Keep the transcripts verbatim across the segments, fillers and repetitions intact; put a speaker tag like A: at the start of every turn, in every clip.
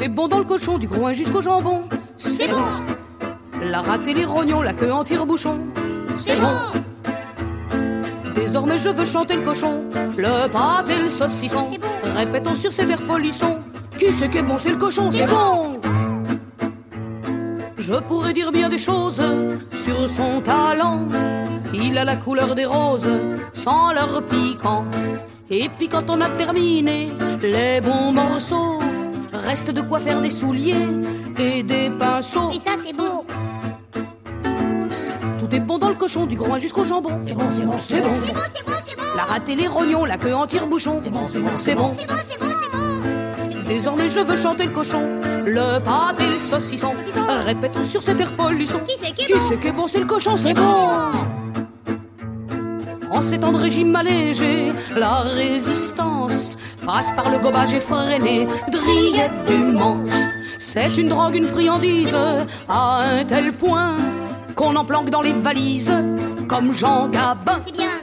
A: Tout est bon dans le cochon, du groin jusqu'au jambon.
B: C'est bon.
A: La rate et les rognons, la queue en tire-bouchon.
B: C'est bon.
A: Désormais je veux chanter le cochon, le pâté et le saucisson.
B: C'est bon.
A: Répétons sur cet air polisson. Qui c'est qui est bon, c'est le cochon, c'est bon. Je pourrais dire bien des choses sur son talent. Il a la couleur des roses, sans leur piquant. Et puis quand on a terminé les bons morceaux, reste de quoi faire des souliers et des pinceaux.
B: Et ça c'est beau.
A: Tout est bon dans le cochon, du groin jusqu'au jambon.
B: C'est bon, c'est bon,
A: c'est bon.
B: C'est bon, c'est bon, c'est bon.
A: La rate et les rognons, la queue en tire-bouchon.
B: C'est bon, c'est bon,
A: c'est bon.
B: C'est bon, c'est bon, c'est bon.
A: Désormais je veux chanter le cochon, le pâté et le saucisson. Répétons sur cet air polisson.
B: Qui c'est qui est
A: Qui
B: bon?
A: c'est qui est bon, c'est le cochon, c'est
B: C'est
A: bon.
B: bon.
A: En ces temps de régime allégé, la résistance passe par le gobage effréné de rillettes du manche. C'est une drogue, une friandise, à un tel point qu'on en planque dans les valises, comme Jean Gabin.
B: C'est bien.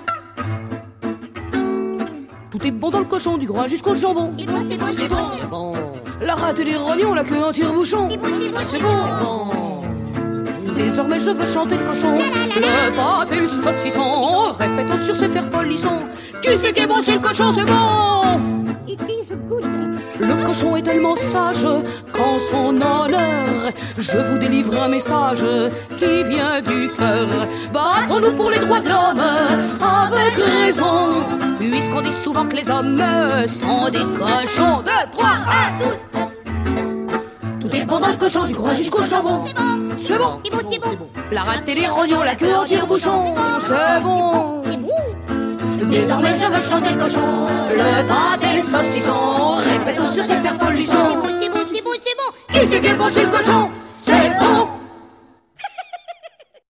A: Tout est bon dans le cochon, du groin jusqu'au jambon.
B: C'est bon, c'est bon, c'est bon.
A: Bon. La rate et les rognons, la queue en tire-bouchon.
B: C'est bon, c'est bon,
A: C'est
B: c'est
A: bon. Désormais je veux chanter le cochon, le pâté et le saucisson. Répétons sur cet air polisson. Qui c'est qui est bon, c'est le cochon, c'est bon.
B: It is good.
A: Le cochon est tellement sage qu'en son honneur, je vous délivre un message qui vient du cœur. Battons-nous pour les droits de l'homme avec raison, puisqu'on dit souvent que les hommes sont des cochons. Deux, trois, un, douze. Tout est bon dans le cochon, du groin jusqu'au jambon.
B: C'est bon.
A: C'est bon.
B: C'est bon, c'est bon.
A: La rate et les rognons, la queue en tire-bouchon. C'est bon.
B: C'est bon.
A: Désormais je veux chanter le cochon, le pâté et le saucisson. Répétons sur cet air polisson.
B: C'est bon, c'est bon, c'est bon, c'est bon.
A: Qui c'est qui est bon, c'est le cochon.